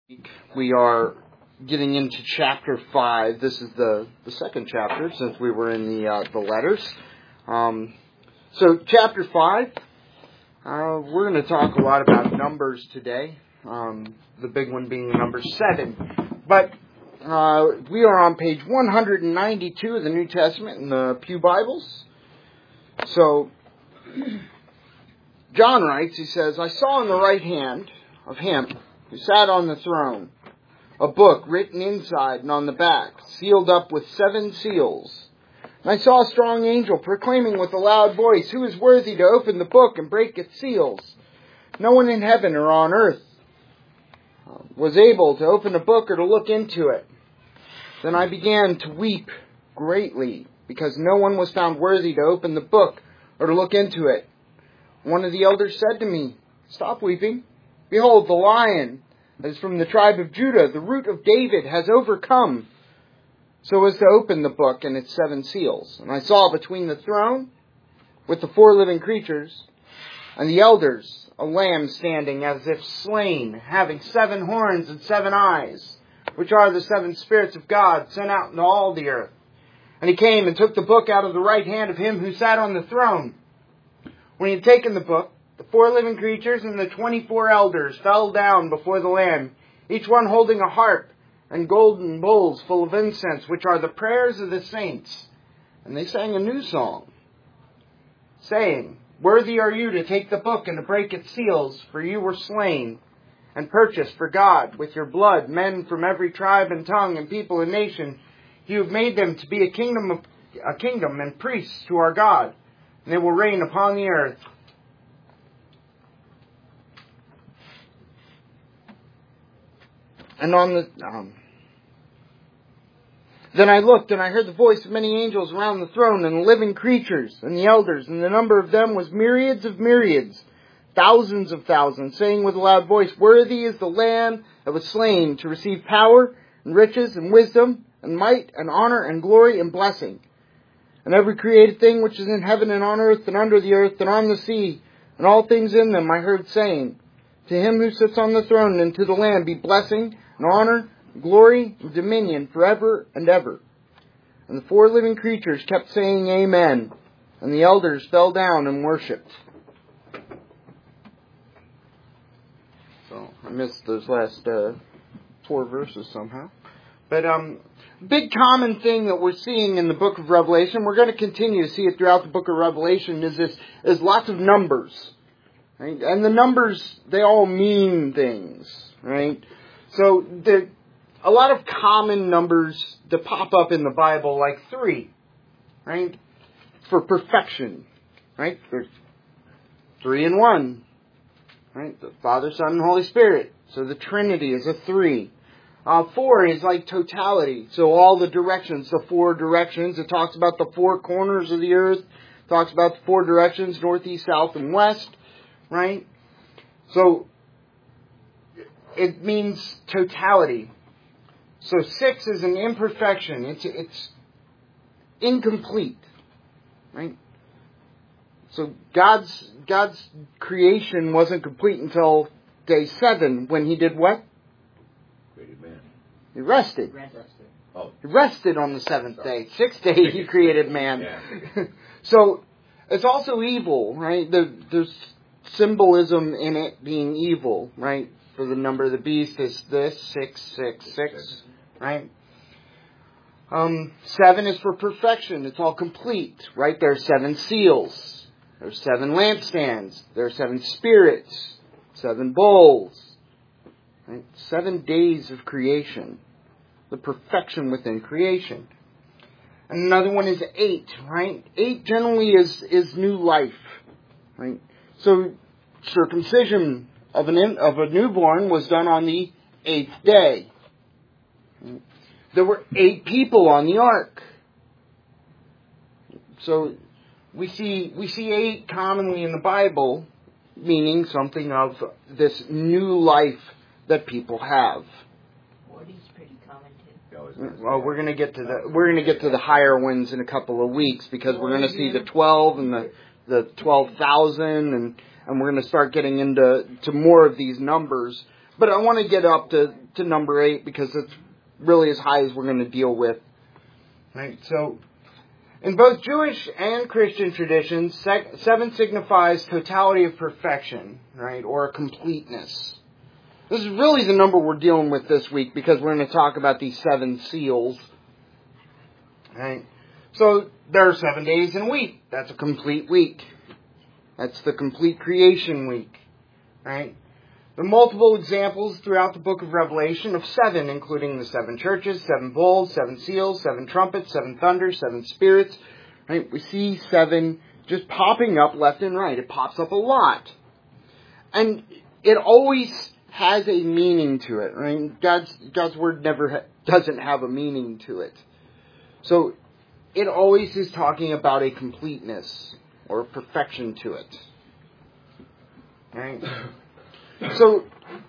We are getting into chapter 5. This is the second chapter since we were in the letters. So chapter 5, we're going to talk a lot about numbers today. The big one being number 7. But we are on page 192 of the New Testament in the Pew Bibles. So John writes, he says, "I saw in the right hand of him who sat on the throne a book written inside and on the back, sealed up with 7 seals. And I saw a strong angel proclaiming with a loud voice, 'Who is worthy to open the book and break its seals?' No one in heaven or on earth was able to open the book or to look into it. Then I began to weep greatly, because no one was found worthy to open the book or to look into it. One of the elders said to me, 'Stop weeping. Behold, the Lion that is from the tribe of Judah, the Root of David, has overcome, so as to open the book and its 7 seals.' And I saw between the throne, with the 4 living creatures, and the elders, a lamb standing as if slain, having 7 horns and 7 eyes, which are the 7 spirits of God sent out into all the earth. And he came and took the book out of the right hand of him who sat on the throne. When he had taken the book, the 4 living creatures and the 24 elders fell down before the Lamb, each one holding a harp and golden bowls full of incense, which are the prayers of the saints. And they sang a new song, saying, 'Worthy are you to take the book and to break its seals, for you were slain and purchased for God with your blood men from every tribe and tongue and people and nation. You have made them to be a kingdom and priests to our God, and they will reign upon the earth.' And then I looked, and I heard the voice of many angels around the throne, and the living creatures, and the elders, and the number of them was myriads of myriads, thousands of thousands, saying with a loud voice, 'Worthy is the Lamb that was slain to receive power, and riches, and wisdom, and might, and honor, and glory, and blessing.' And every created thing which is in heaven, and on earth, and under the earth, and on the sea, and all things in them, I heard saying, 'To him who sits on the throne and to the Lamb be blessing, and honor, and glory, and dominion forever and ever.' And the 4 living creatures kept saying, 'Amen.' And the elders fell down and worshipped." So I missed those last 4 verses somehow. But big common thing that we're seeing in the book of Revelation, we're going to continue to see it throughout the book of Revelation, is lots of numbers. Right? And the numbers, they all mean things, right? So a lot of common numbers that pop up in the Bible, like 3, right? For perfection, right? There's 3 in 1, right? The Father, Son, and Holy Spirit. So the Trinity is a 3. 4 is like totality. So all the directions, the 4 directions. It talks about the 4 corners of the earth. It talks about the 4 directions, north, east, south, and west, right? So it means totality. So 6 is an imperfection. It's incomplete, right? So God's creation wasn't complete until day 7, when he did what? Created man. He rested. He rested on the 7th day. 6th day he created man. Yeah. So it's also evil, right? There's symbolism in it being evil, right? For the number of the beast is this, 666, right? 7 is for perfection. It's all complete, right? There are 7 seals. There are 7 lampstands. There are 7 spirits. 7 bowls. Right? 7 days of creation. The perfection within creation. And another one is 8, right? 8 generally is new life, right? So circumcision of a newborn was done on the 8th day. There were 8 people on the ark. So we see 8 commonly in the Bible, meaning something of this new life that people have. 40's pretty common too. Well, we're going to get to the higher ones in a couple of weeks, because we're going to see the 12 and the 12,000, and we're going to start getting into more of these numbers. But I want to get up to number 8 because it's really as high as we're going to deal with. Right? So, in both Jewish and Christian traditions, 7 signifies totality of perfection, right, or completeness. This is really the number we're dealing with this week because we're going to talk about these 7 seals. Right? So, there are 7 days in a week. That's a complete week. That's the complete creation week. Right? There are multiple examples throughout the book of Revelation of 7, including the 7 churches, 7 bowls, 7 seals, 7 trumpets, 7 thunders, 7 spirits. Right? We see 7 just popping up left and right. It pops up a lot. And it always has a meaning to it. Right? God's word never doesn't have a meaning to it. So it always is talking about a completeness or a perfection to it. Right? So,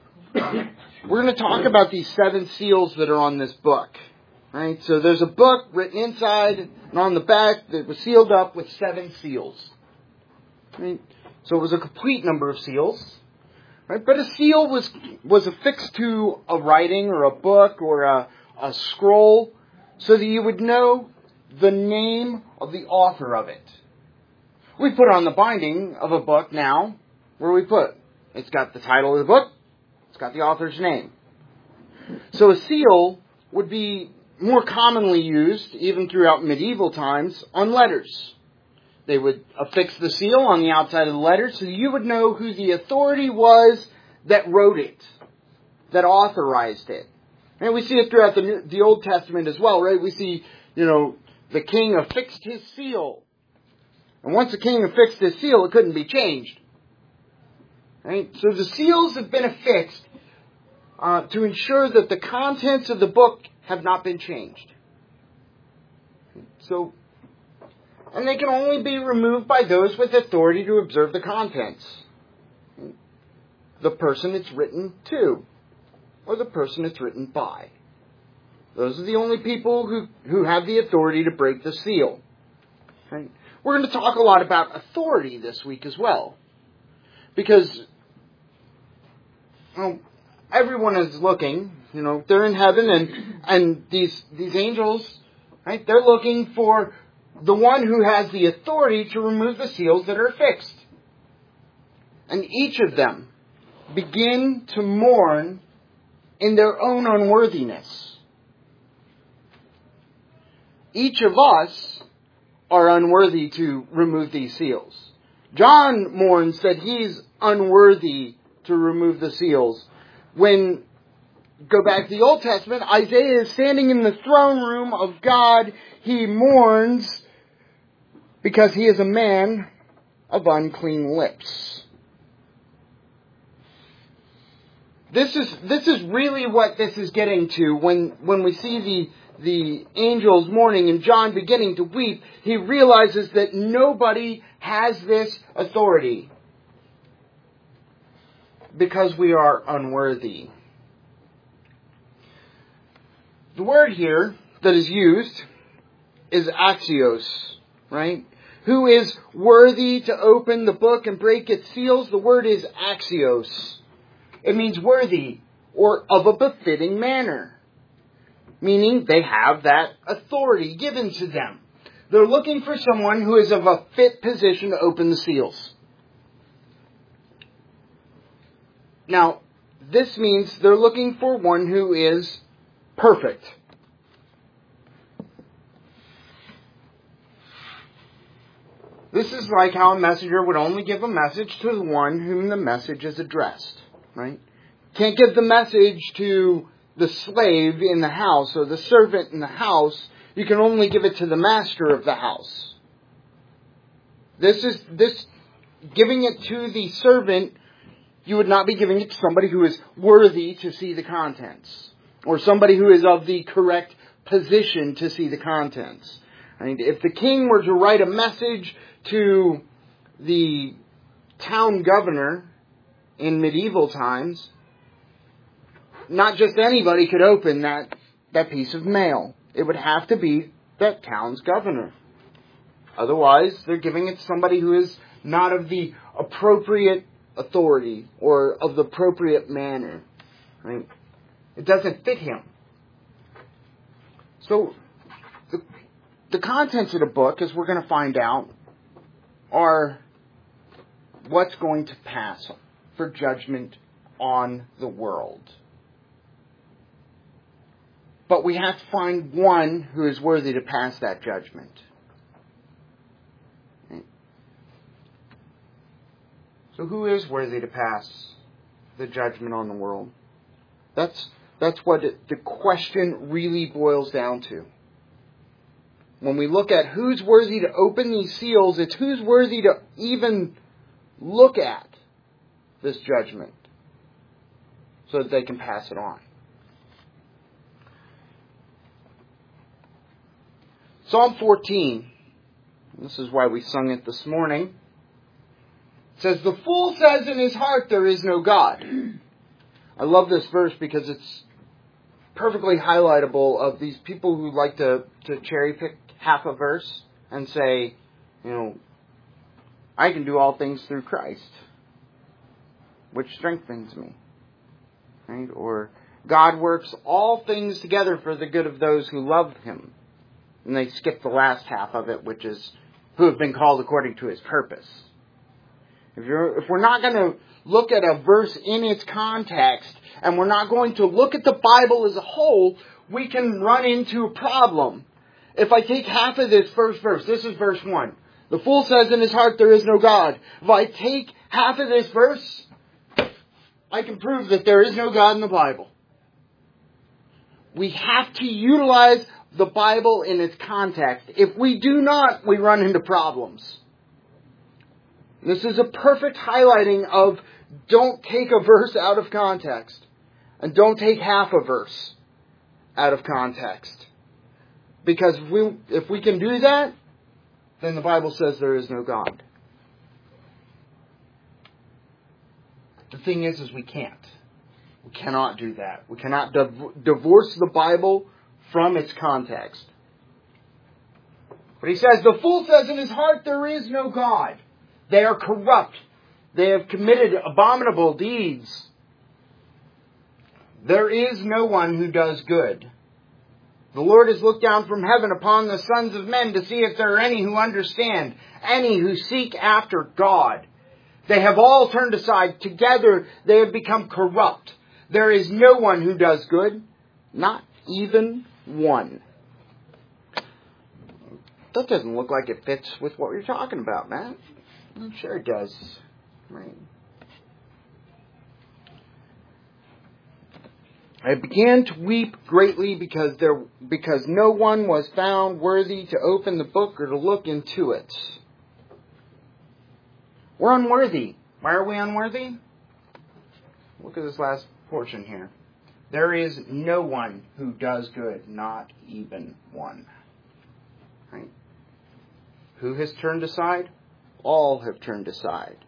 we're going to talk about these 7 seals that are on this book. Right? So there's a book written inside and on the back that was sealed up with 7 seals. Right? So it was a complete number of seals. Right? But a seal was affixed to a writing or a book or a scroll so that you would know the name of the author of it. We put on the binding of a book now. Where do we put? It's got the title of the book. It's got the author's name. So a seal would be more commonly used, even throughout medieval times, on letters. They would affix the seal on the outside of the letter so you would know who the authority was that wrote it, that authorized it. And we see it throughout the Old Testament as well, right? We see, the king affixed his seal. And once the king affixed his seal, it couldn't be changed. Right? So the seals have been affixed to ensure that the contents of the book have not been changed. So, and they can only be removed by those with authority to observe the contents. The person it's written to, or the person it's written by. Those are the only people who have the authority to break the seal. Right? We're going to talk a lot about authority this week as well. Because everyone is looking, they're in heaven and these angels, right, they're looking for the one who has the authority to remove the seals that are fixed. And each of them begin to mourn in their own unworthiness. Each of us are unworthy to remove these seals. John mourns that he's unworthy to remove the seals. When, go back to the Old Testament, Isaiah is standing in the throne room of God. He mourns because he is a man of unclean lips. This is really what this is getting to when we see the angels mourning and John beginning to weep. He realizes that nobody has this authority because we are unworthy. The word here that is used is axios, right? Who is worthy to open the book and break its seals? The word is axios. It means worthy or of a befitting manner. Meaning they have that authority given to them. They're looking for someone who is of a fit position to open the seals. Now, this means they're looking for one who is perfect. This is like how a messenger would only give a message to the one whom the message is addressed, right? Can't give the message to the slave in the house or the servant in the house. You can only give it to the master of the house. This giving it to the servant, you would not be giving it to somebody who is worthy to see the contents, or somebody who is of the correct position to see the contents. And if the king were to write a message to the town governor in medieval times, not just anybody could open that piece of mail. It would have to be that town's governor. Otherwise, they're giving it to somebody who is not of the appropriate authority or of the appropriate manner. Right? It doesn't fit him. So, the contents of the book, as we're going to find out, are what's going to pass for judgment on the world. But we have to find one who is worthy to pass that judgment. So who is worthy to pass the judgment on the world? That's what the question really boils down to. When we look at who's worthy to open these seals, it's who's worthy to even look at this judgment so that they can pass it on. Psalm 14, this is why we sung it this morning, it says, "The fool says in his heart there is no God." I love this verse because it's perfectly highlightable of these people who like to cherry pick half a verse and say, I can do all things through Christ, which strengthens me. Right? Or, God works all things together for the good of those who love Him. And they skip the last half of it, which is, who have been called according to His purpose. If we're not going to look at a verse in its context, and we're not going to look at the Bible as a whole, we can run into a problem. If I take half of this first verse, this is verse 1. The fool says in his heart there is no God. If I take half of this verse, I can prove that there is no God in the Bible. We have to utilize the Bible in its context. If we do not, we run into problems. This is a perfect highlighting of don't take a verse out of context. And don't take half a verse out of context. Because if we can do that, then the Bible says there is no God. The thing is we can't. We cannot do that. We cannot divorce the Bible from its context. But he says, the fool says in his heart there is no God. They are corrupt. They have committed abominable deeds. There is no one who does good. The Lord has looked down from heaven upon the sons of men to see if there are any who understand, any who seek after God. They have all turned aside. Together they have become corrupt. There is no one who does good, not even one. That doesn't look like it fits with what you're talking about, Matt. I'm sure it does. Right. I began to weep greatly because no one was found worthy to open the book or to look into it. We're unworthy. Why are we unworthy? Look at this last portion here. There is no one who does good, not even one. Right? Who has turned aside? All have turned aside.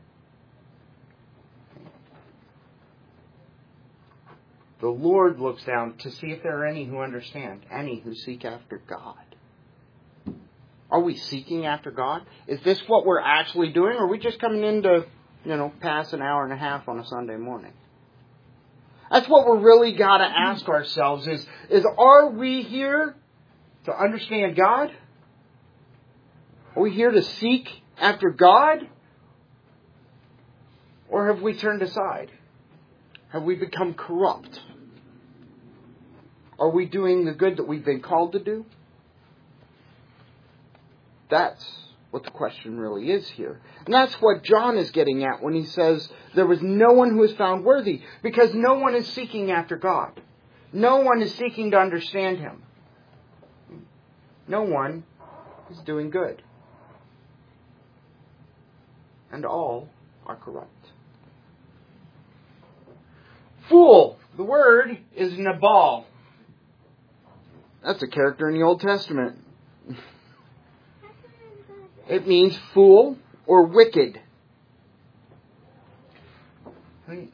The Lord looks down to see if there are any who understand, any who seek after God. Are we seeking after God? Is this what we're actually doing? Or are we just coming in to, pass an hour and a half on a Sunday morning? That's what we're really got to ask ourselves is are we here to understand God? Are we here to seek after God? Or have we turned aside? Have we become corrupt? Are we doing the good that we've been called to do? That's what the question really is here. And that's what John is getting at when he says there was no one who was found worthy, because no one is seeking after God. No one is seeking to understand Him. No one is doing good. And all are corrupt. Fool. The word is Nabal. That's a character in the Old Testament. It means fool or wicked. It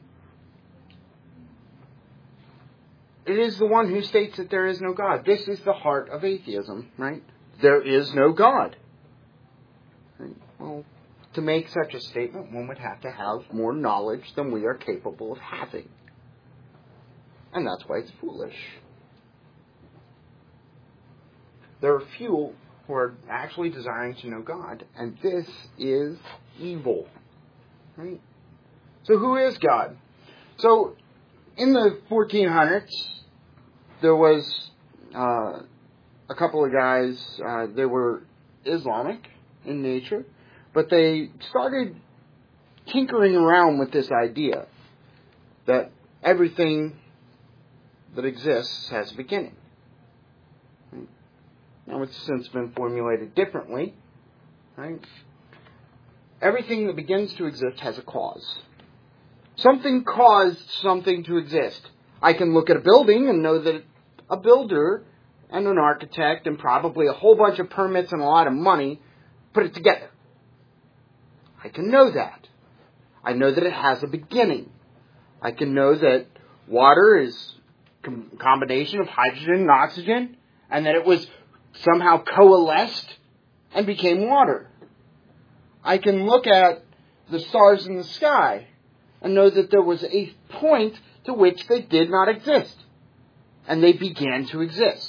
is the one who states that there is no God. This is the heart of atheism, right? There is no God. Well, to make such a statement, one would have to have more knowledge than we are capable of having. And that's why it's foolish. There are few who are actually desiring to know God, and this is evil. Right? So who is God? So in the 1400s, there was a couple of guys, they were Islamic in nature, but they started tinkering around with this idea that everything that exists has a beginning. Now it's since been formulated differently. Right? Everything that begins to exist has a cause. Something caused something to exist. I can look at a building and know that a builder and an architect and probably a whole bunch of permits and a lot of money put it together. I can know that. I know that it has a beginning. I can know that water is a combination of hydrogen and oxygen, and that it was somehow coalesced and became water. I can look at the stars in the sky and know that there was a point to which they did not exist, and they began to exist.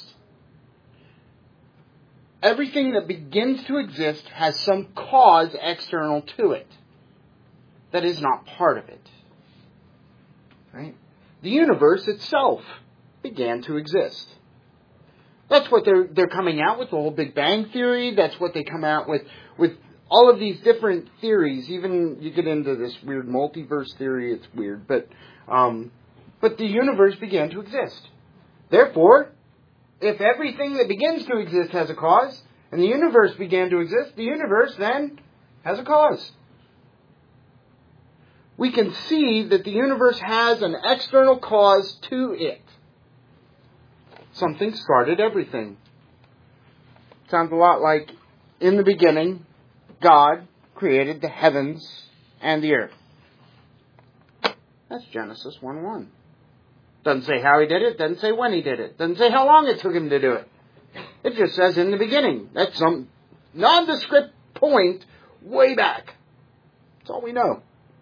Everything that begins to exist has some cause external to it that is not part of it. Right? The universe itself began to exist. That's what they're coming out with, the whole Big Bang Theory. That's what they come out with all of these different theories. Even you get into this weird multiverse theory, it's weird. But the universe began to exist. Therefore, if everything that begins to exist has a cause, and the universe began to exist, the universe then has a cause. We can see that the universe has an external cause to it. Something started everything. Sounds a lot like, in the beginning, God created the heavens and the earth. That's Genesis 1:1. Doesn't say how he did it, doesn't say when he did it, doesn't say how long it took him to do it. It just says in the beginning. That's some nondescript point way back. That's all we know.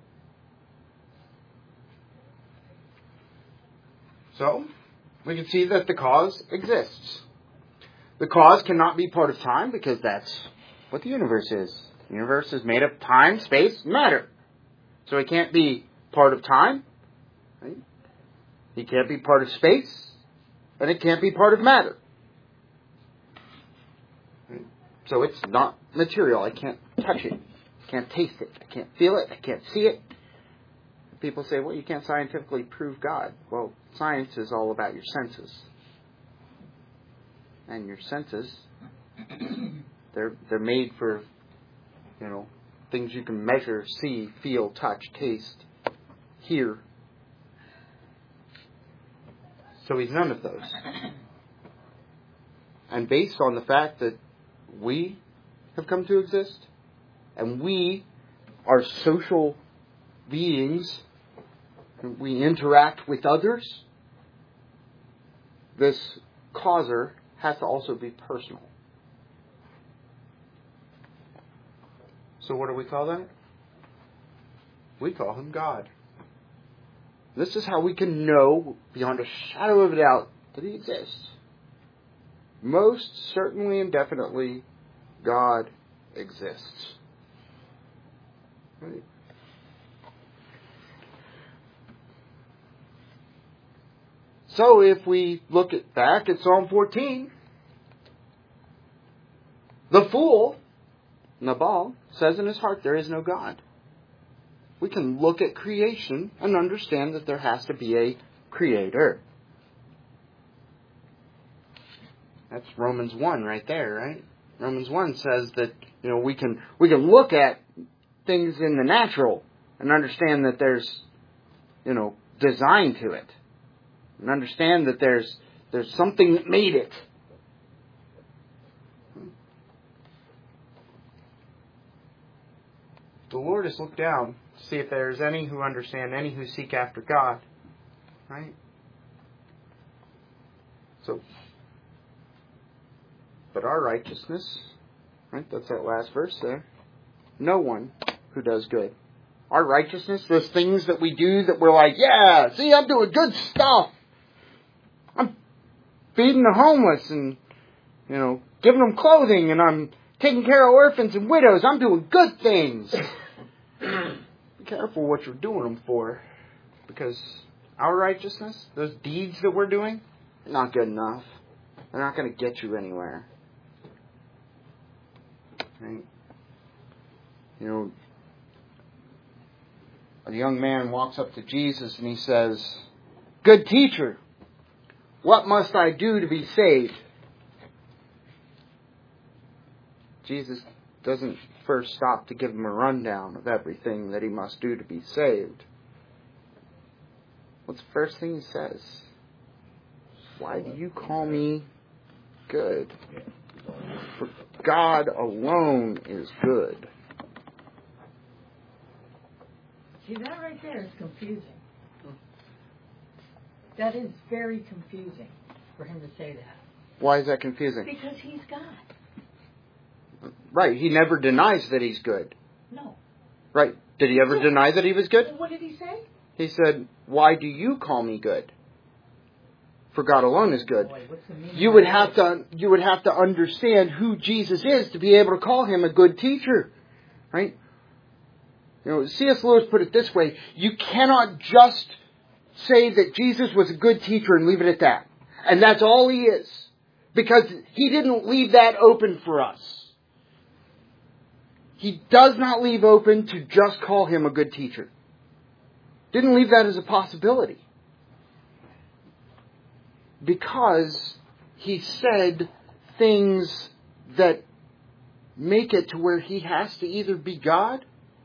So, we can see that the cause exists. The cause cannot be part of time because that's what the universe is. The universe is made of time, space, matter. So it can't be part of time. Right? It can't be part of space. And it can't be part of matter. Right? So it's not material. I can't touch it. I can't taste it. I can't feel it. I can't see it. People say, well, you can't scientifically prove God. Well, science is all about your senses. And your senses, they're made for, things you can measure, see, feel, touch, taste, hear. So he's none of those. And based on the fact that we have come to exist, and we are social beings, we interact with others, this causer has to also be personal. So what do we call that? We call him God. This is how we can know beyond a shadow of a doubt that he exists. Most certainly and definitely, God exists. Right? So if we look back at Psalm 14, the fool, Nabal, says in his heart, there is no God. We can look at creation and understand that there has to be a creator. That's Romans 1 right there, right? Romans 1 says that, we can look at things in the natural and understand that there's, design to it. And understand that there's something that made it. The Lord has looked down to see if there's any who understand, any who seek after God. Right? So, but our righteousness, right? That's that last verse there. No one who does good. Our righteousness, those things that we do that we're like, yeah, see, I'm doing good stuff. feeding the homeless and, giving them clothing, and I'm taking care of orphans and widows. I'm doing good things. Be careful what you're doing them for, because our righteousness, those deeds that we're doing, are not good enough. They're not going to get you anywhere. Right? A young man walks up to Jesus and he says, "Good teacher, what must I do to be saved?" Jesus doesn't first stop to give him a rundown of everything that he must do to be saved. What's the first thing he says? "Why do you call me good? For God alone is good." See, that right there is confusing. That is very confusing for him to say that. Why is that confusing? Because he's God. Right, he never denies that he's good. No. Right, did he ever deny that he was good? What did he say? He said, "Why do you call me good? For God alone is good." Boy, what's the meaning You would have to understand who Jesus is to be able to call him a good teacher. Right? C.S. Lewis put it this way: you cannot just say that Jesus was a good teacher and leave it at that. And that's all he is. Because he didn't leave that open for us. He does not leave open to just call him a good teacher. Didn't leave that as a possibility. Because he said things that make it to where he has to either be God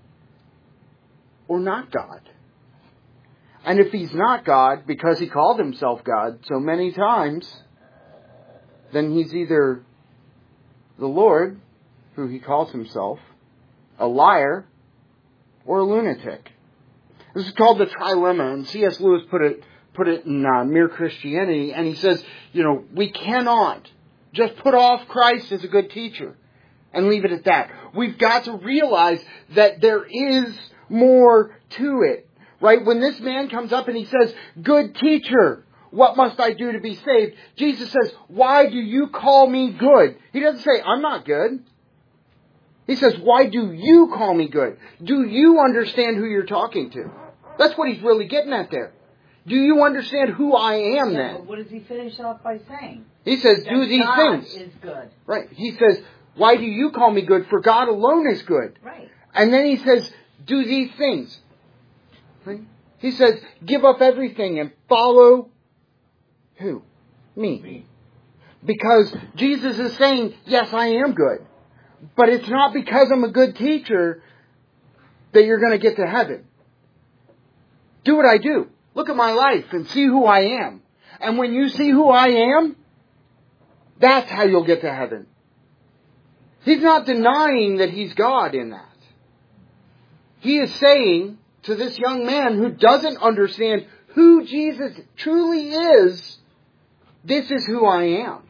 or not God. And if he's not God, because he called himself God so many times, then he's either the Lord, who he calls himself, a liar, or a lunatic. This is called the trilemma, and C.S. Lewis put it in Mere Christianity, and he says, we cannot just put off Christ as a good teacher and leave it at that. We've got to realize that there is more to it. Right? When this man comes up and he says, "Good teacher, what must I do to be saved?" Jesus says, "Why do you call me good?" He doesn't say, "I'm not good." He says, "Why do you call me good?" Do you understand who you're talking to? That's what he's really getting at there. Do you understand who I am then? But what does he finish off by saying? He says, "Do these God things." is good. Right. He says, "Why do you call me good? For God alone is good." Right. And then he says, "Do these things." Right? He says, "Give up everything and follow" who? Me. Because Jesus is saying, yes, I am good. But it's not because I'm a good teacher that you're going to get to heaven. Do what I do. Look at my life and see who I am. And when you see who I am, that's how you'll get to heaven. He's not denying that he's God in that. He is saying to this young man who doesn't understand who Jesus truly is, this is who I am.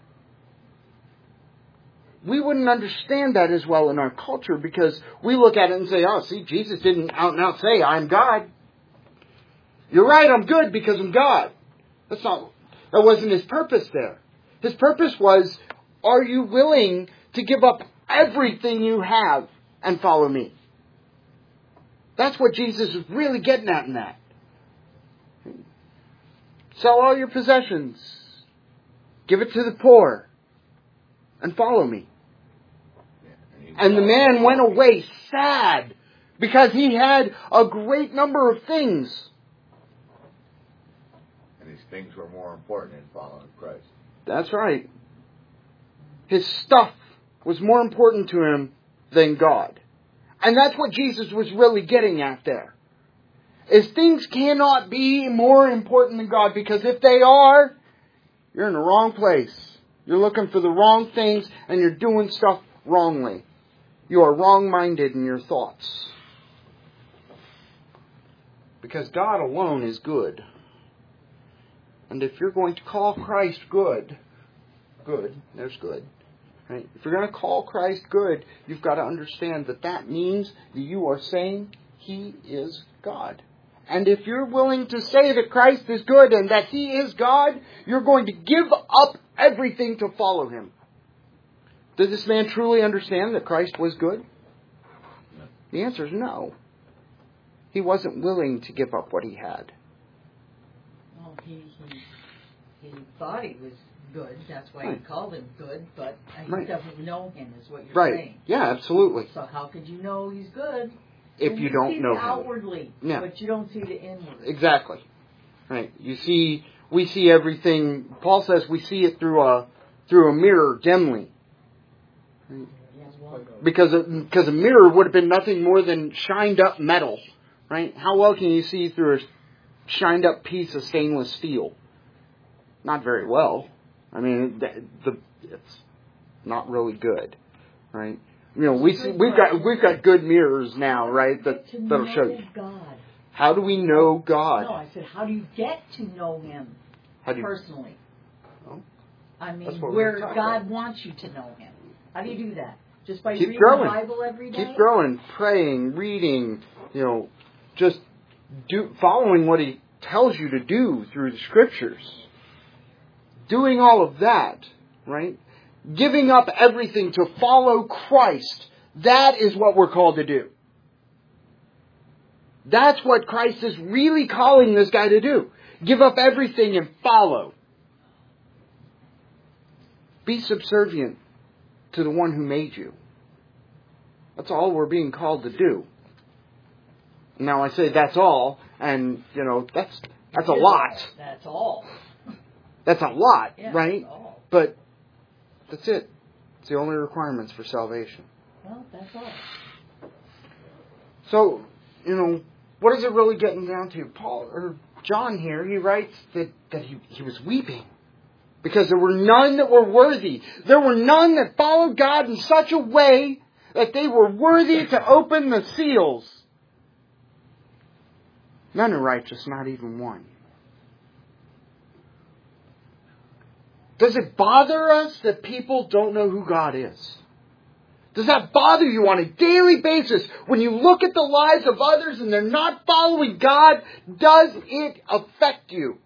We wouldn't understand that as well in our culture because we look at it and say, "Oh, see, Jesus didn't out and out say, I'm God." You're right, I'm good because I'm God. That wasn't his purpose there. His purpose was, are you willing to give up everything you have and follow me? That's what Jesus is really getting at in that. Sell all your possessions. Give it to the poor. And follow me. And the man went away sad because he had a great number of things. And these things were more important than following Christ. That's right. His stuff was more important to him than God. And that's what Jesus was really getting at there. Is things cannot be more important than God, because if they are, you're in the wrong place. You're looking for the wrong things and you're doing stuff wrongly. You are wrong-minded in your thoughts. Because God alone is good. And if you're going to call Christ good, there's good. Right? If you're going to call Christ good, you've got to understand that means that you are saying He is God. And if you're willing to say that Christ is good and that He is God, you're going to give up everything to follow him. Did this man truly understand that Christ was good? The answer is no. He wasn't willing to give up what he had. Well, he thought he was good. That's why he called him good, but he doesn't know him, is what you're saying. Yeah, absolutely. So how could you know he's good if you don't know him? Outwardly, but you don't see the inward. Exactly. Right. We see everything. Paul says we see it through a mirror dimly. Right? Because a mirror would have been nothing more than shined up metal. Right? How well can you see through a shined up piece of stainless steel? Not very well. I mean, it's not really good, right? You know, we've got good mirrors now, right? That'll show you. God. How do we know God? No, I said, how do you get to know Him personally? Well, I mean, where God wants you to know Him. How do you do that? Just by reading the Bible every day? Keep growing, praying, reading. You know, just following what He tells you to do through the Scriptures. Doing all of that, right? Giving up everything to follow Christ. That is what we're called to do. That's what Christ is really calling this guy to do. Give up everything and follow. Be subservient to the one who made you. That's all we're being called to do. Now I say that's all, and you know, that's a lot. That's all. That's a lot, right? That's all. But that's it. It's the only requirements for salvation. Well, that's all. So, you know, what is it really getting down to? John here, he writes that he was weeping because there were none that were worthy. There were none that followed God in such a way that they were worthy to open the seals. None are righteous, not even one. Does it bother us that people don't know who God is? Does that bother you on a daily basis when you look at the lives of others and they're not following God? Does it affect you?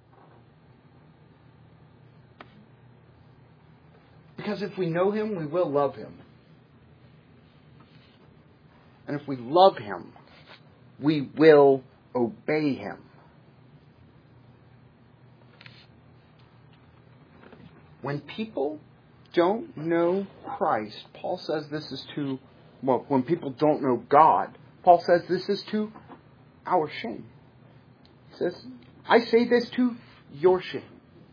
Because if we know Him, we will love Him. And if we love Him, we will obey Him. When people don't know Christ, Paul says this is when people don't know God, Paul says this is to our shame. He says, I say this to your shame.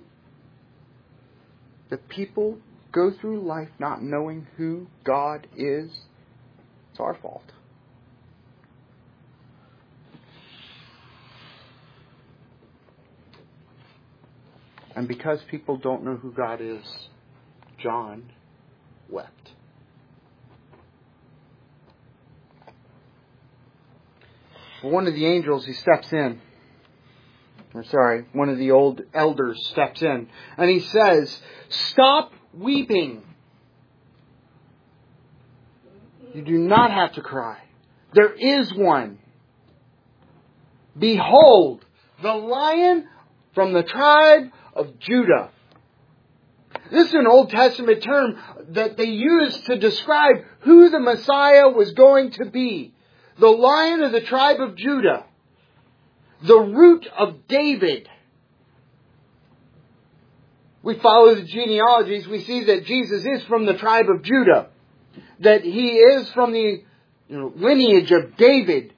That people go through life not knowing who God is, it's our fault. And because people don't know who God is, John wept. One of the angels, one of the old elders steps in, and he says, "Stop weeping. You do not have to cry. There is one. Behold, the Lion from the tribe of Judah." This is an Old Testament term that they used to describe who the Messiah was going to be. The Lion of the tribe of Judah. The root of David. We follow the genealogies. We see that Jesus is from the tribe of Judah. That He is from the lineage of David.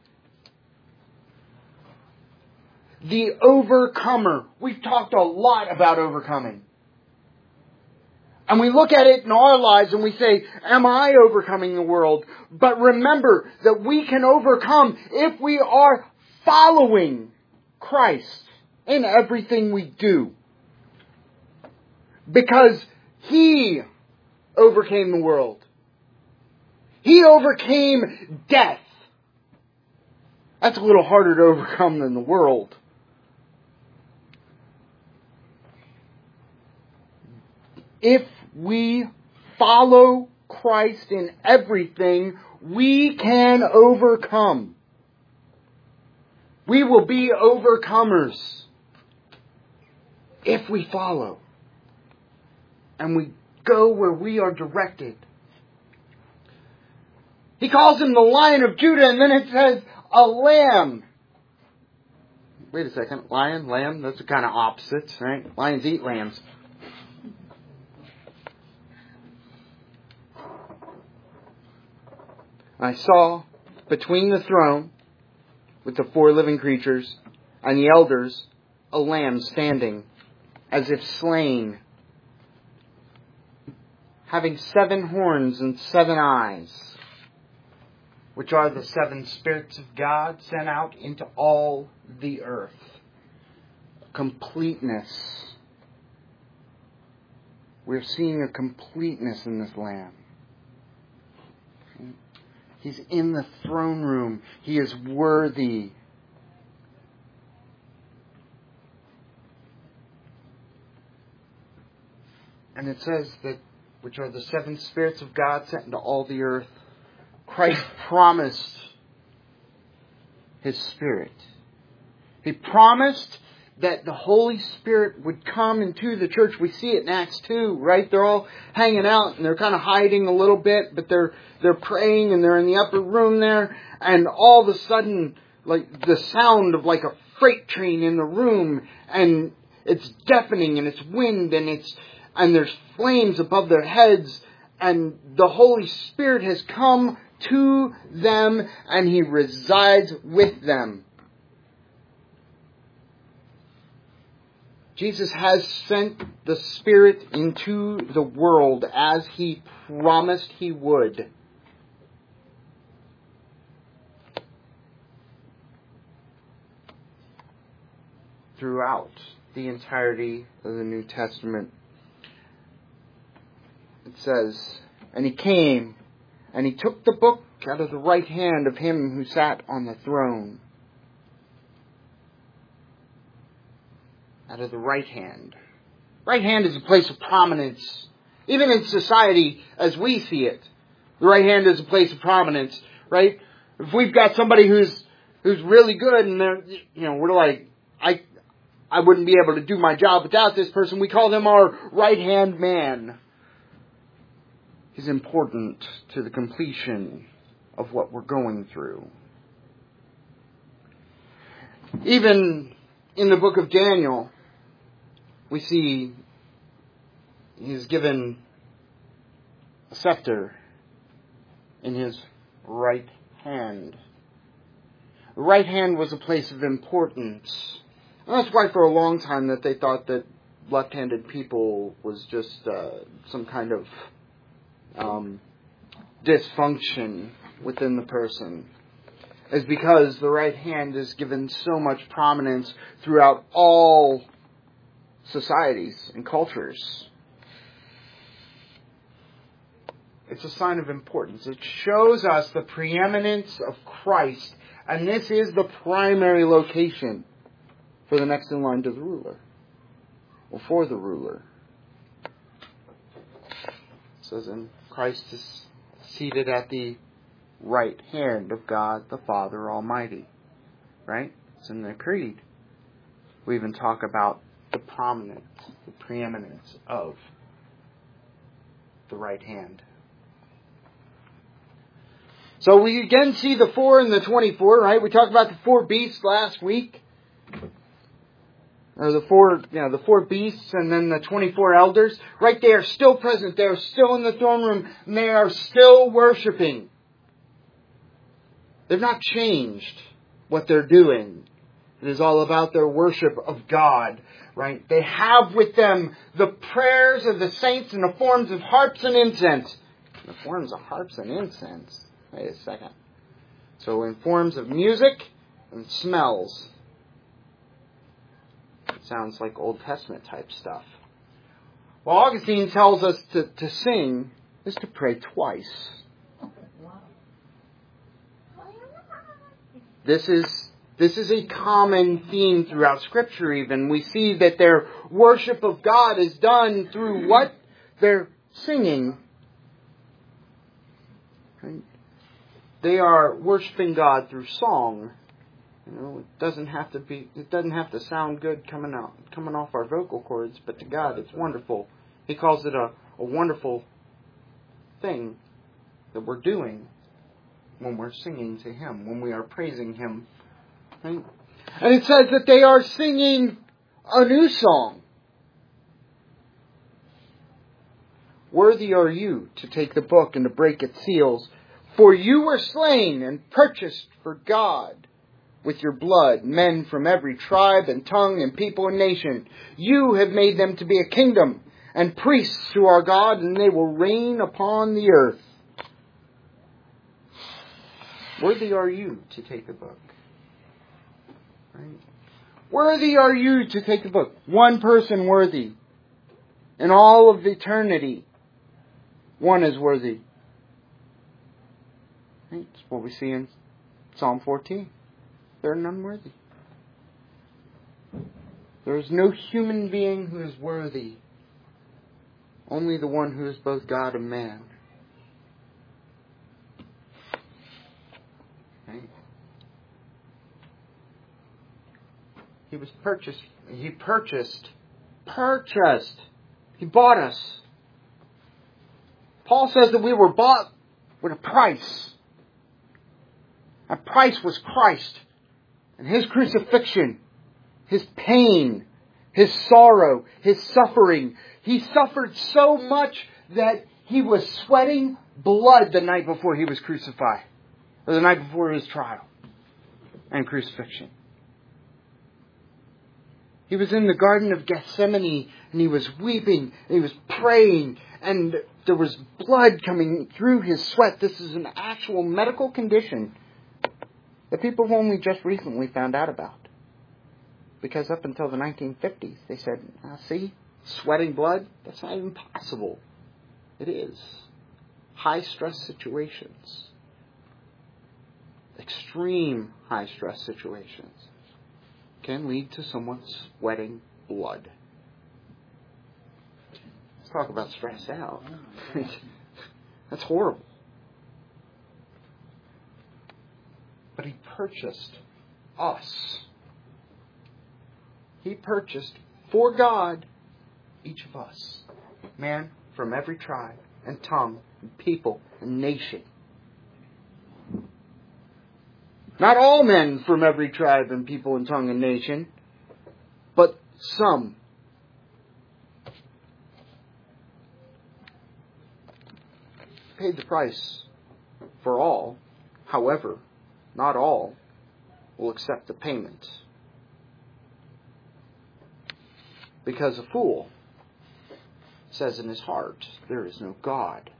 The overcomer. We've talked a lot about overcoming. And we look at it in our lives and we say, am I overcoming the world? But remember that we can overcome if we are following Christ in everything we do. Because He overcame the world. He overcame death. That's a little harder to overcome than the world. If we follow Christ in everything, we can overcome. We will be overcomers if we follow. and we go where we are directed. He calls him the Lion of Judah, and then it says a lamb. Wait a second. Lion, lamb, those are kind of opposites, right? Lions eat lambs. I saw between the throne with the 4 living creatures and the elders a lamb standing as if slain, having 7 horns and 7 eyes, which are the 7 spirits of God sent out into all the earth. Completeness. We're seeing a completeness in this Lamb. He's in the throne room. He is worthy. And it says that, which are the 7 spirits of God sent into all the earth. Christ promised His Spirit. He promised that the Holy Spirit would come into the church. We see it in Acts 2, right? They're all hanging out and they're kind of hiding a little bit, but they're praying and they're in the upper room there. And all of a sudden, like the sound of like a freight train in the room, and it's deafening and it's wind and there's flames above their heads, and the Holy Spirit has come to them and He resides with them. Jesus has sent the Spirit into the world as He promised He would. Throughout the entirety of the New Testament. It says, and He came, and He took the book out of the right hand of Him who sat on the throne. Out of the right hand. Right hand is a place of prominence. Even in society, as we see it, the right hand is a place of prominence, right? If we've got somebody who's really good, and they're, we're like, I wouldn't be able to do my job without this person. We call them our right hand man. He's important to the completion of what we're going through. Even in the book of Daniel, we see He's given a scepter in His right hand. The right hand was a place of importance. And that's why for a long time that they thought that left-handed people was just some kind of dysfunction within the person. Is because the right hand is given so much prominence throughout all societies and cultures. It's a sign of importance. It shows us the preeminence of Christ. And this is the primary location for the next in line to the ruler. Or for the ruler. It says, and Christ is seated at the right hand of God the Father Almighty. Right? It's in the creed. We even talk about the prominence, the preeminence of the right hand. So we again see the 4 and the 24, right? We talked about the 4 beasts last week. Or the 4 beasts and then the 24 elders. Right, they are still present. They are still in the throne room and they are still worshiping. They've not changed what they're doing. It is all about their worship of God, right? They have with them the prayers of the saints in the forms of harps and incense. In the forms of harps and incense? Wait a second. So in forms of music and smells. It sounds like Old Testament type stuff. Well, Augustine tells us to sing is to pray twice. This is a common theme throughout Scripture even. We see that their worship of God is done through what? They're singing. Right? They are worshiping God through song. It doesn't have to sound good coming off our vocal cords, but to God it's wonderful He calls it a wonderful thing that we're doing when we're singing to Him, when we are praising Him. Right? And it says that they are singing a new song. Worthy are you to take the book and to break its seals, for you were slain and purchased for God with your blood men from every tribe and tongue and people and nation. You have made them to be a kingdom and priests to our God, and they will reign upon the earth. Worthy are you to take the book. Right? Worthy are you to take the book. One person worthy. In all of eternity, one is worthy. Right? That's what we see in Psalm 14. They're unworthy. There is no human being who is worthy. Only the one who is both God and man. Right? He was purchased. He purchased. He bought us. Paul says that we were bought with a price. That price was Christ. And His crucifixion, His pain, His sorrow, His suffering. He suffered so much that He was sweating blood the night before He was crucified. Or the night before His trial and crucifixion. He was in the Garden of Gethsemane and He was weeping and He was praying and there was blood coming through His sweat. This is an actual medical condition that people have only just recently found out about. Because up until the 1950s, they said, see, sweating blood, that's not even possible. It is. High stress situations. Extreme high stress situations can lead to someone sweating blood. Let's talk about stressed out. That's horrible. But He purchased us. He purchased for God each of us. Man from every tribe and tongue and people and nation. Not all men from every tribe and people and tongue and nation, but some. Paid the price for all. However, not all will accept the payment. Because a fool says in his heart, there is no God.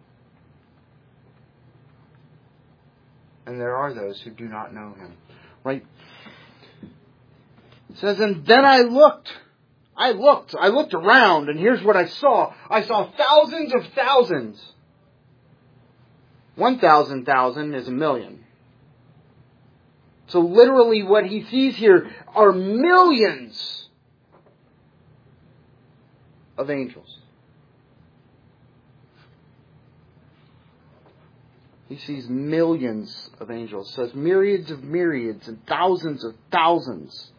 And there are those who do not know Him. Right? It says, and then I looked around, and here's what I saw. I saw thousands of thousands. 1,000,000 is a million. So literally what he sees here are millions of angels. He sees millions of angels. It says myriads of myriads and thousands of thousands.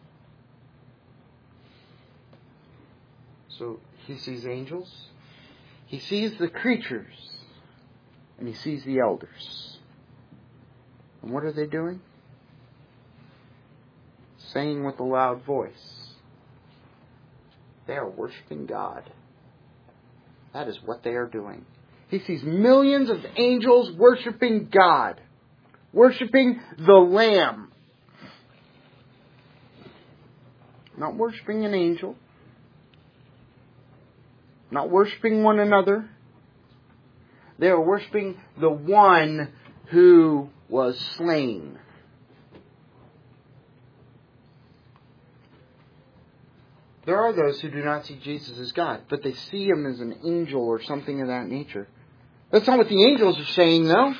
So he sees angels. He sees the creatures. And he sees the elders. And what are they doing? Saying with a loud voice. They are worshiping God. That is what they are doing. He sees millions of angels worshiping God. Worshiping the Lamb. Not worshiping an angel. Not worshiping one another. They are worshiping the one who was slain. There are those who do not see Jesus as God, but they see Him as an angel or something of that nature. That's not what the angels are saying, though.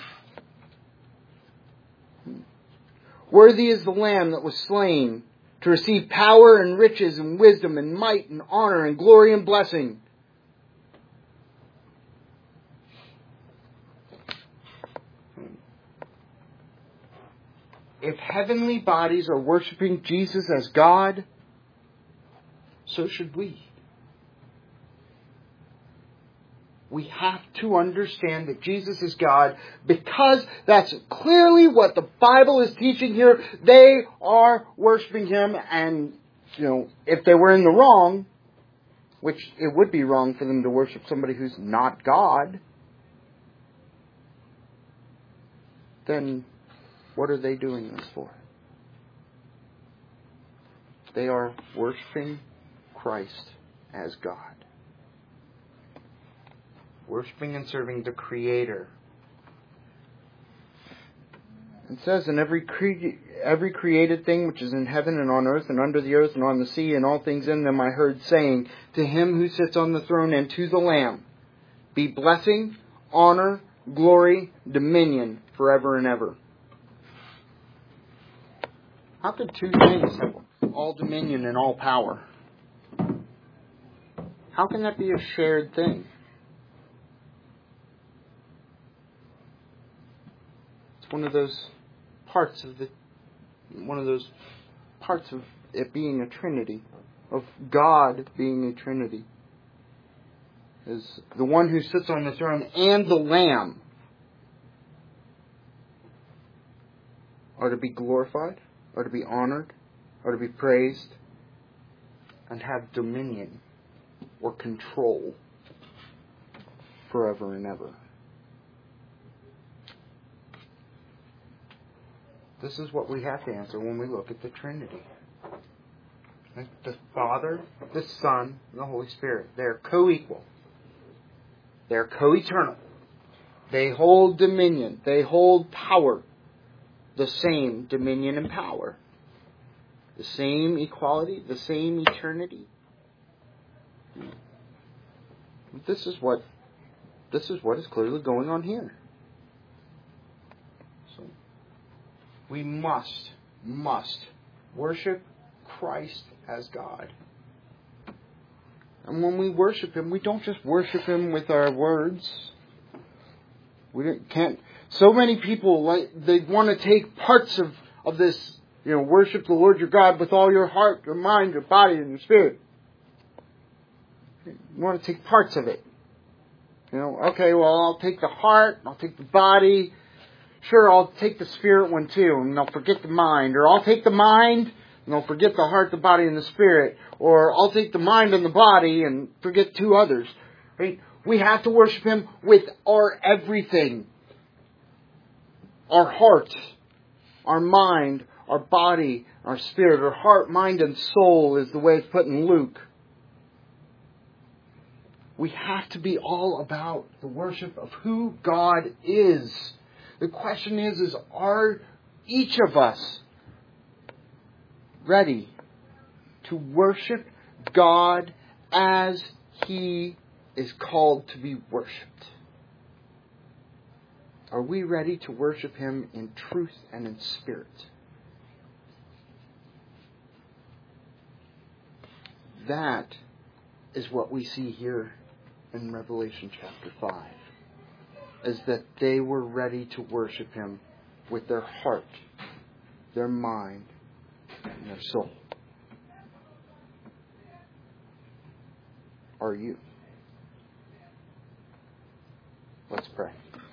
Worthy is the Lamb that was slain to receive power and riches and wisdom and might and honor and glory and blessing. If heavenly bodies are worshiping Jesus as God, so should we. We have to understand that Jesus is God, because that's clearly what the Bible is teaching here. They are worshiping Him, and, if they were in the wrong, which it would be wrong for them to worship somebody who's not God, then what are they doing this for? They are worshiping Christ as God. Worshiping and serving the Creator. It says, in every created thing which is in heaven and on earth and under the earth and on the sea and all things in them, I heard saying, to Him who sits on the throne and to the Lamb, be blessing, honor, glory, dominion, forever and ever. How could two things have all dominion and all power? How can that be a shared thing? It's one of those parts of it being a Trinity, of God being a Trinity, is the one who sits on the throne and the Lamb are to be glorified, are to be honored, are to be praised, and have dominion or control forever and ever. This is what we have to answer when we look at the Trinity. The Father, the Son, and the Holy Spirit. They're co-equal. They're co-eternal. They hold dominion. They hold power. The same dominion and power. The same equality. The same eternity. This is what is clearly going on here. So we must worship Christ as God. And when we worship Him, we don't just worship Him with our words. We can't. So many people, they want to take parts of this, worship the Lord your God with all your heart, your mind, your body, and your spirit. You want to take parts of it. Okay, well, I'll take the heart, I'll take the body. Sure, I'll take the spirit one too, and I'll forget the mind. Or I'll take the mind, and I'll forget the heart, the body, and the spirit. Or I'll take the mind and the body and forget two others. Right? We have to worship Him with our everything. Our heart, our mind, our body, our spirit. Our heart, mind, and soul is the way it's put in Luke. We have to be all about the worship of who God is. The question is are each of us ready to worship God as He is called to be worshipped? Are we ready to worship Him in truth and in spirit? That is what we see here in Revelation chapter 5. Is that they were ready to worship Him with their heart, their mind, and their soul. Are you? Let's pray.